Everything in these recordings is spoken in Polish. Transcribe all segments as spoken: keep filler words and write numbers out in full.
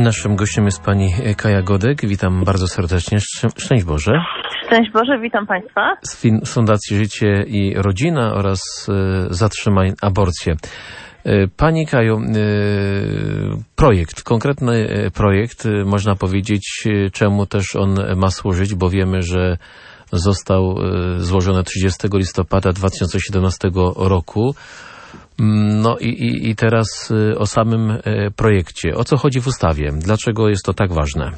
Naszym gościem jest pani Kaja Godek. Witam bardzo serdecznie. Szczęść Boże. Szczęść Boże, witam Państwa. Z Fundacji Życie i Rodzina oraz y, Zatrzymaj Aborcję. Y, pani Kaju, y, projekt, konkretny projekt, y, można powiedzieć, y, czemu też on ma służyć, bo wiemy, że został y, złożony trzydziestego listopada dwa tysiące siedemnastego roku. No i, i, i teraz o samym projekcie. O co chodzi w ustawie? Dlaczego jest to tak ważne?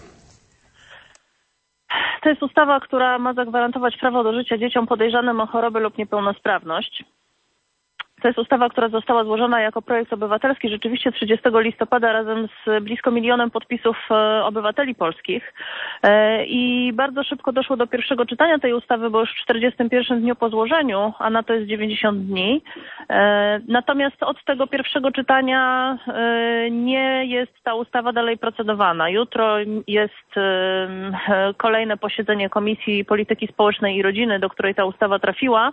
To jest ustawa, która ma zagwarantować prawo do życia dzieciom podejrzanym o chorobę lub niepełnosprawność. To jest ustawa, która została złożona jako projekt obywatelski rzeczywiście trzydziestego listopada razem z blisko milionem podpisów obywateli polskich. I bardzo szybko doszło do pierwszego czytania tej ustawy, bo już w czterdziestym pierwszym dniu po złożeniu, a na to jest dziewięćdziesiąt dni. Natomiast od tego pierwszego czytania nie jest ta ustawa dalej procedowana. Jutro jest kolejne posiedzenie Komisji Polityki Społecznej i Rodziny, do której ta ustawa trafiła.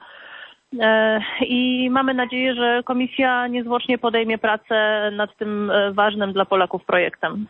I mamy nadzieję, że komisja niezwłocznie podejmie pracę nad tym ważnym dla Polaków projektem.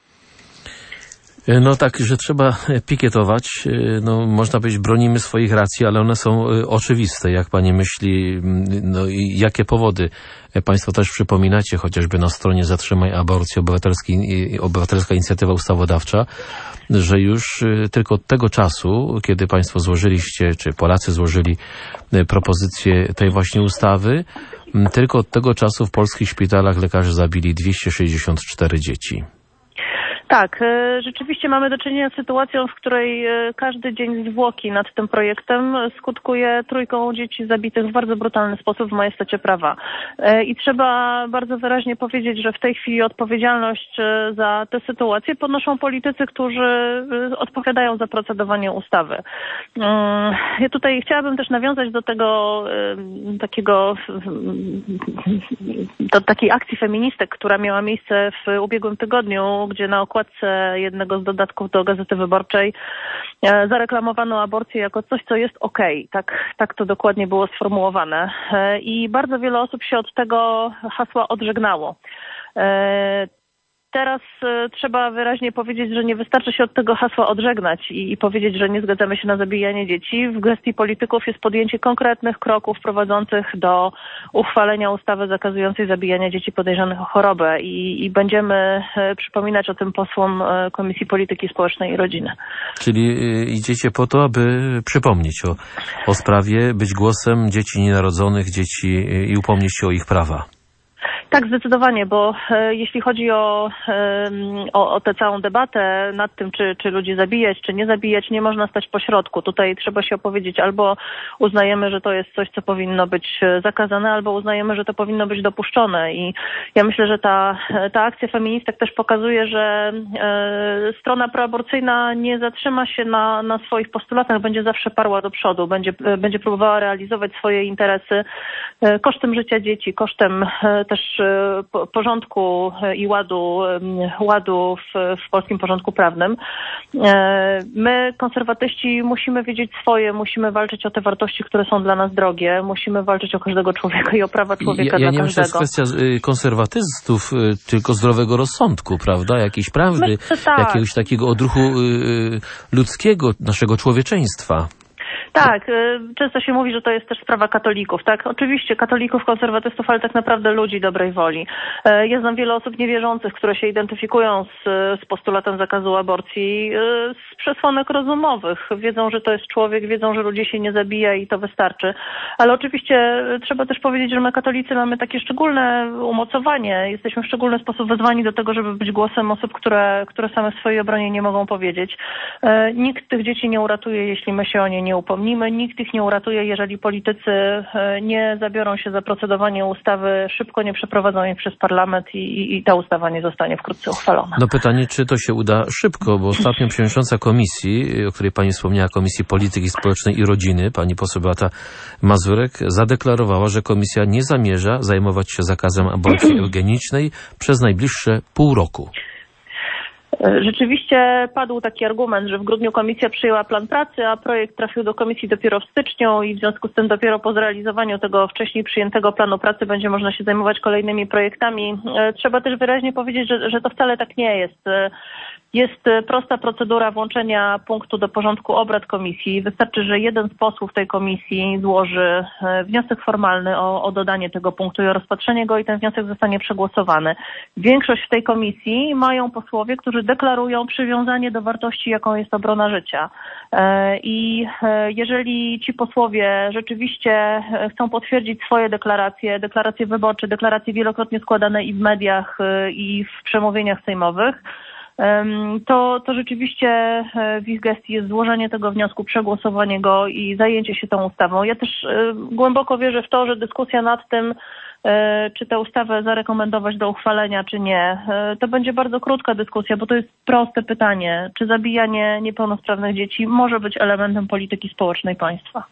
No tak, że trzeba pikietować. No, można powiedzieć, bronimy swoich racji, ale one są oczywiste. Jak pani myśli, no i jakie powody państwo też przypominacie, chociażby na stronie Zatrzymaj Aborcję Obywatelskiej, Obywatelska Inicjatywa Ustawodawcza, że już tylko od tego czasu, kiedy państwo złożyliście, czy Polacy złożyli propozycję tej właśnie ustawy, tylko od tego czasu w polskich szpitalach lekarze zabili dwieście sześćdziesiąt cztery dzieci. Tak, rzeczywiście mamy do czynienia z sytuacją, w której każdy dzień zwłoki nad tym projektem skutkuje trójką dzieci zabitych w bardzo brutalny sposób w majestacie prawa. I trzeba bardzo wyraźnie powiedzieć, że w tej chwili odpowiedzialność za tę sytuację podnoszą politycy, którzy odpowiadają za procedowanie ustawy. Ja tutaj chciałabym też nawiązać do tego takiego, do takiej akcji feministek, która miała miejsce w ubiegłym tygodniu, gdzie na okładce jednego z dodatków do Gazety Wyborczej zareklamowano aborcję jako coś, co jest okej. Tak, tak to dokładnie było sformułowane. I bardzo wiele osób się od tego hasła odżegnało. Teraz y, trzeba wyraźnie powiedzieć, że nie wystarczy się od tego hasła odżegnać i, i powiedzieć, że nie zgadzamy się na zabijanie dzieci. W gestii polityków jest podjęcie konkretnych kroków prowadzących do uchwalenia ustawy zakazującej zabijania dzieci podejrzanych o chorobę i, i będziemy y, przypominać o tym posłom y, Komisji Polityki Społecznej i Rodziny. Czyli y, idziecie po to, aby przypomnieć o, o sprawie, być głosem dzieci nienarodzonych, dzieci y, i upomnieć się o ich prawa. Tak, zdecydowanie, bo e, jeśli chodzi o, e, o, o tę całą debatę nad tym, czy, czy ludzi zabijać, czy nie zabijać, nie można stać po środku. Tutaj trzeba się opowiedzieć, albo uznajemy, że to jest coś, co powinno być zakazane, albo uznajemy, że to powinno być dopuszczone. I ja myślę, że ta, ta akcja feministek też pokazuje, że e, strona proaborcyjna nie zatrzyma się na, na swoich postulatach, będzie zawsze parła do przodu, będzie, będzie próbowała realizować swoje interesy e, kosztem życia dzieci, kosztem e, też porządku i ładu, ładu w, w polskim porządku prawnym. My, konserwatyści, musimy wiedzieć swoje, musimy walczyć o te wartości, które są dla nas drogie, musimy walczyć o każdego człowieka i o prawa człowieka ja, ja dla nie każdego. Myślę, że to jest kwestia konserwatystów, tylko zdrowego rozsądku, prawda? Jakiejś prawdy, Myślę, tak. Jakiegoś takiego odruchu ludzkiego, naszego człowieczeństwa. Tak, często się mówi, że to jest też sprawa katolików. Tak, oczywiście katolików, konserwatystów, ale tak naprawdę ludzi dobrej woli. Ja znam wiele osób niewierzących, które się identyfikują z, z postulatem zakazu aborcji z przesłanek rozumowych. Wiedzą, że to jest człowiek, wiedzą, że ludzi się nie zabija i to wystarczy. Ale oczywiście trzeba też powiedzieć, że my katolicy mamy takie szczególne umocowanie. Jesteśmy w szczególny sposób wezwani do tego, żeby być głosem osób, które, które same w swojej obronie nie mogą powiedzieć. Nikt tych dzieci nie uratuje, jeśli my się o nie nie upomnimy. Nikt ich nie uratuje, jeżeli politycy nie zabiorą się za procedowanie ustawy, szybko nie przeprowadzą jej przez parlament i, i, i ta ustawa nie zostanie wkrótce uchwalona. No pytanie, czy to się uda szybko, bo ostatnio przewodnicząca komisji, o której pani wspomniała, Komisji Polityki Społecznej i Rodziny, pani poseł Beata Mazurek, zadeklarowała, że komisja nie zamierza zajmować się zakazem aborcji eugenicznej przez najbliższe pół roku. Rzeczywiście padł taki argument, że w grudniu komisja przyjęła plan pracy, a projekt trafił do komisji dopiero w styczniu i w związku z tym dopiero po zrealizowaniu tego wcześniej przyjętego planu pracy będzie można się zajmować kolejnymi projektami. Trzeba też wyraźnie powiedzieć, że, że to wcale tak nie jest. Jest prosta procedura włączenia punktu do porządku obrad komisji. Wystarczy, że jeden z posłów tej komisji złoży wniosek formalny o, o dodanie tego punktu i o rozpatrzenie go i ten wniosek zostanie przegłosowany. Większość w tej komisji mają posłowie, którzy deklarują przywiązanie do wartości, jaką jest obrona życia. I jeżeli ci posłowie rzeczywiście chcą potwierdzić swoje deklaracje, deklaracje wyborcze, deklaracje wielokrotnie składane i w mediach, i w przemówieniach sejmowych, To, to rzeczywiście w ich gestii jest złożenie tego wniosku, przegłosowanie go i zajęcie się tą ustawą. Ja też głęboko wierzę w to, że dyskusja nad tym, czy tę ustawę zarekomendować do uchwalenia, czy nie, to będzie bardzo krótka dyskusja, bo to jest proste pytanie, czy zabijanie niepełnosprawnych dzieci może być elementem polityki społecznej państwa.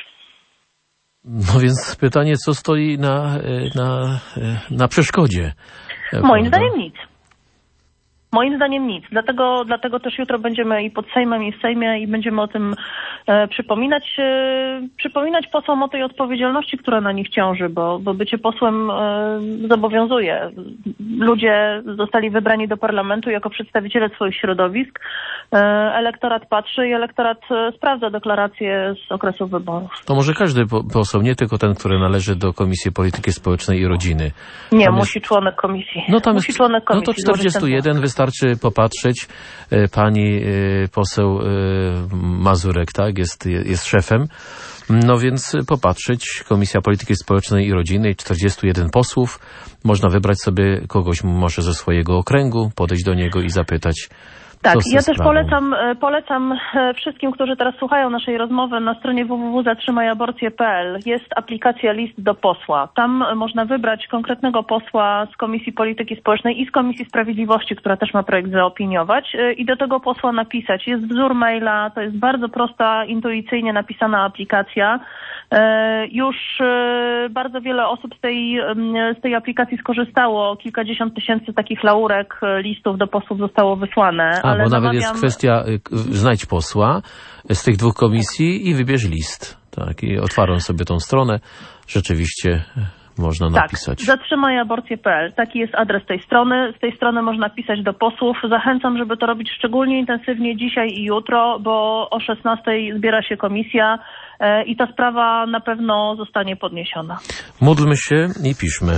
No więc pytanie, co stoi na, na, na przeszkodzie? Moim prawda? zdaniem nic. Moim zdaniem nic. Dlatego, dlatego też jutro będziemy i pod Sejmem, i w Sejmie i będziemy o tym e, przypominać. E, przypominać posłom o tej odpowiedzialności, która na nich ciąży, bo, bo bycie posłem e, zobowiązuje. Ludzie zostali wybrani do parlamentu jako przedstawiciele swoich środowisk. E, elektorat patrzy i elektorat e, sprawdza deklaracje z okresu wyborów. To może każdy poseł, nie tylko ten, który należy do Komisji Polityki Społecznej i Rodziny. Nie, tam musi jest... członek komisji. No tam musi jest... członek komisji. No to czterdzieści jeden wystarczy. Wystarczy popatrzeć, pani poseł Mazurek, tak, jest, jest szefem, no więc popatrzeć, Komisja Polityki Społecznej i Rodziny, czterdziestu jeden posłów, można wybrać sobie kogoś może ze swojego okręgu, podejść do niego i zapytać. Tak, ja też polecam, polecam wszystkim, którzy teraz słuchają naszej rozmowy, na stronie w w w kropka zatrzymaj aborcję kropka p l jest aplikacja List do posła. Tam można wybrać konkretnego posła z Komisji Polityki Społecznej i z Komisji Sprawiedliwości, która też ma projekt zaopiniować, i do tego posła napisać. Jest wzór maila, to jest bardzo prosta, intuicyjnie napisana aplikacja. Już bardzo wiele osób z tej, z tej aplikacji skorzystało. Kilkadziesiąt tysięcy takich laurek, listów do posłów zostało wysłane. A, ale bo namawiam... nawet jest kwestia, znajdź posła z tych dwóch komisji i wybierz list. Tak, i otwarłem sobie tą stronę. Rzeczywiście można napisać. Tak, zatrzymaj aborcję kropka p l. Taki jest adres tej strony. Z tej strony można pisać do posłów. Zachęcam, żeby to robić szczególnie intensywnie dzisiaj i jutro, bo o szesnastej zbiera się komisja i ta sprawa na pewno zostanie podniesiona. Módlmy się i piszmy.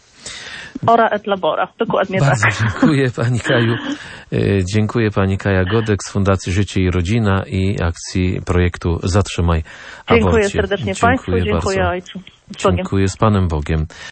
Ora et labora, dokładnie Bardzo tak. dziękuję pani Kaju. Dziękuję pani Kaja Godek z Fundacji Życie i Rodzina i akcji projektu Zatrzymaj Aborcję. Dziękuję serdecznie dziękuję Państwu, dziękuję bardzo. Ojcu. Dziękuję, z Panem Bogiem.